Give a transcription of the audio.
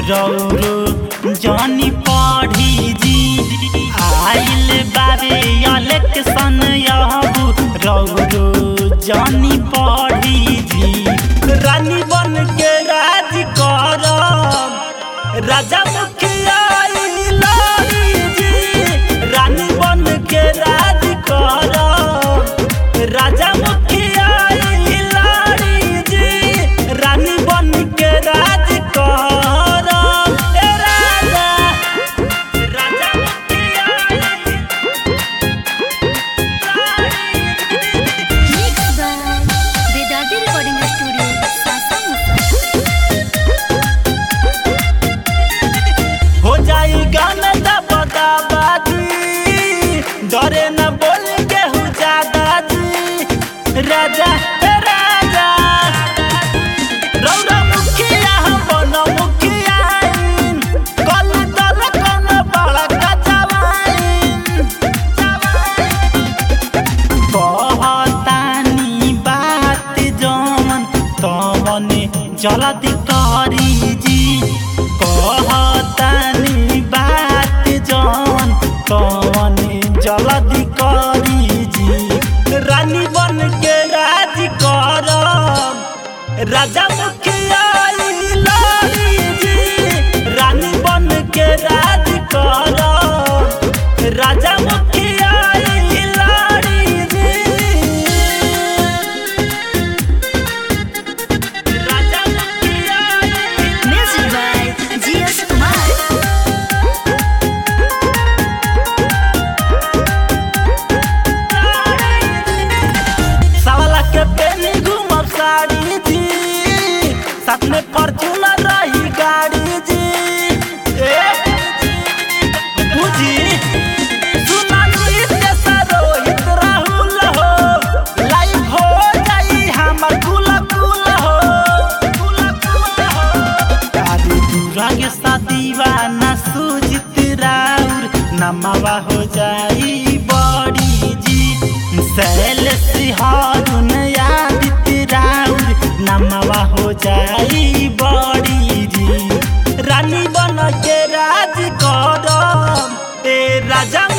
रौरो जानी पढ़ी जी आइल बाबे इलेक्शन याबू रौरो जानी पढ़ी जी रानी बन के राज करब राजा मुखिया लड़ी जी रानी बन के राज करब राजा मुखिया लड़ी जी रानी बन के राज करब राजा राजा मुखिया Mixed by Vedadi Recording Studio, Sasa Musa. हो जाई गाना दबदा बाजी डरे न बोल के हो ज्यादा जी राजा राजा रौरा मुखिया हम बनो मुखिया कल दल कन बड़ा कचवाइन कहतानी बात जमन तमने जल्दी करी जी कहतानी बात जमन तमने जल्दी करी जी रानी बन के राज करब राजा मुखिया लड़ी जी रानी बन के राज करब राजा मुखिया लड़ी जी राजा मुखिया Music by G.S. Kumar. सवाला के पेनी घूमब साड़ी जी साथ में फॉर्च्यूनर रही गाड़ी जी बुझी सुनानी से सरोहित राहुल हो लाइव हो जाई हमर कुल कुल हो तारी दूरागे दीवाना सुजित राउर नमवा हो जाई बड़ी जी सैल सिहारुन आदित्य राउर नमवा हो जाई बड़ी जी रानी बन के राज करब राजा